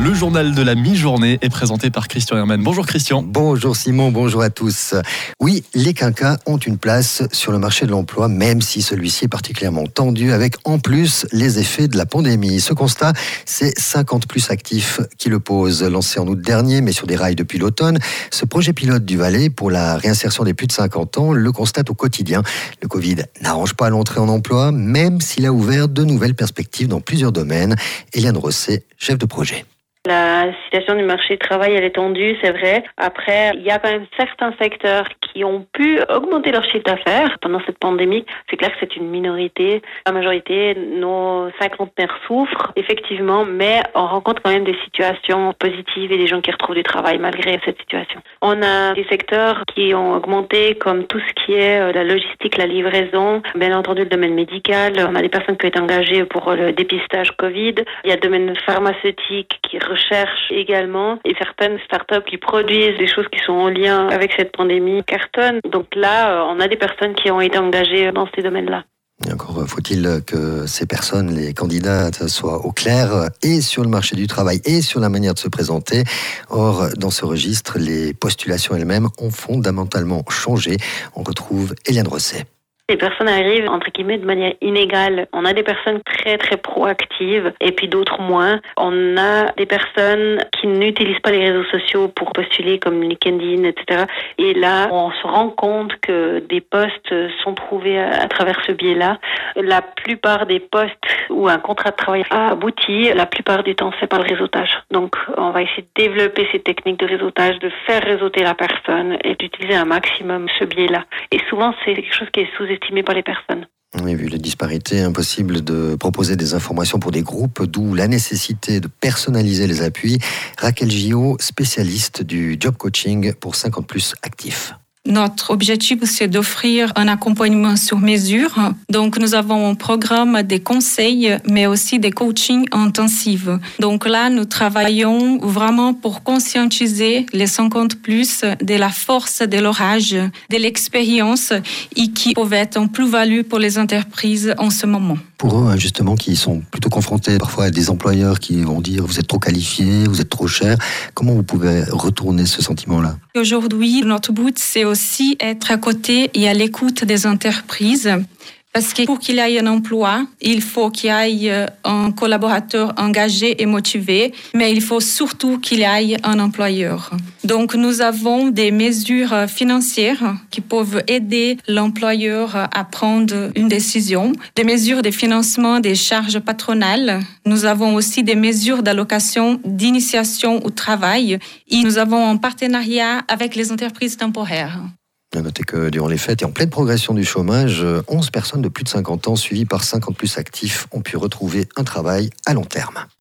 Le journal de la mi-journée est présenté par Christian Herman. Bonjour Christian. Bonjour Simon, bonjour à tous. Oui, les quinquas ont une place sur le marché de l'emploi, même si celui-ci est particulièrement tendu avec en plus les effets de la pandémie. Ce constat, c'est 50 plus actifs qui le posent. Lancé en août dernier, mais sur des rails depuis l'automne, ce projet pilote du Valais pour la réinsertion des plus de 50 ans le constate au quotidien. Le Covid n'arrange pas l'entrée en emploi, même s'il a ouvert de nouvelles perspectives dans plusieurs domaines. Eliane Rosset, chef de projet. La situation du marché du travail, elle est tendue, c'est vrai. Après, il y a quand même certains secteurs qui ont pu augmenter leur chiffre d'affaires pendant cette pandémie. C'est clair que c'est une minorité. La majorité, nos cinquantenaires souffrent, effectivement, mais on rencontre quand même des situations positives et des gens qui retrouvent du travail malgré cette situation. On a des secteurs qui ont augmenté, comme tout ce qui est la logistique, la livraison, bien entendu le domaine médical. On a des personnes qui ont été engagées pour le dépistage Covid. Il y a le domaine pharmaceutique qui recherche également, et certaines startups qui produisent des choses qui sont en lien avec cette pandémie cartonnent. Donc là, on a des personnes qui ont été engagées dans ces domaines-là. Et encore faut-il que ces personnes, les candidats, soient au clair et sur le marché du travail et sur la manière de se présenter. Or, dans ce registre, les postulations elles-mêmes ont fondamentalement changé. On retrouve Eliane Rosset. Les personnes arrivent, entre guillemets, de manière inégale. On a des personnes très, très proactives et puis d'autres moins. On a des personnes qui n'utilisent pas les réseaux sociaux pour postuler comme LinkedIn, etc. Et là, on se rend compte que des postes sont trouvés à travers ce biais-là. La plupart des postes où un contrat de travail a abouti, la plupart du temps, c'est par le réseautage. Donc, on va essayer de développer ces techniques de réseautage, de faire réseauter la personne et d'utiliser un maximum ce biais-là. Et souvent, c'est quelque chose qui est sous-estimé par les personnes. Oui, vu les disparités, impossible de proposer des informations pour des groupes, d'où la nécessité de personnaliser les appuis. Raquel Gillot, spécialiste du job coaching pour 50 plus actifs. Notre objectif, c'est d'offrir un accompagnement sur mesure. Donc, nous avons un programme des conseils, mais aussi des coachings intensifs. Donc là, nous travaillons vraiment pour conscientiser les 50 plus de la force de leur âge, de l'expérience et qui peuvent être en plus-value pour les entreprises en ce moment. Pour eux, justement, qui sont plutôt confrontés parfois à des employeurs qui vont dire « vous êtes trop qualifié, vous êtes trop cher », comment vous pouvez retourner ce sentiment-là ? Aujourd'hui, notre but, c'est aussi être à côté et à l'écoute des entreprises. Parce que pour qu'il y ait un emploi, il faut qu'il y ait un collaborateur engagé et motivé, mais il faut surtout qu'il y ait un employeur. Donc, nous avons des mesures financières qui peuvent aider l'employeur à prendre une décision, des mesures de financement des charges patronales. Nous avons aussi des mesures d'allocation d'initiation au travail et nous avons un partenariat avec les entreprises temporaires. Notez que durant les fêtes et en pleine progression du chômage, 11 personnes de plus de 50 ans suivies par 50 plus actifs ont pu retrouver un travail à long terme.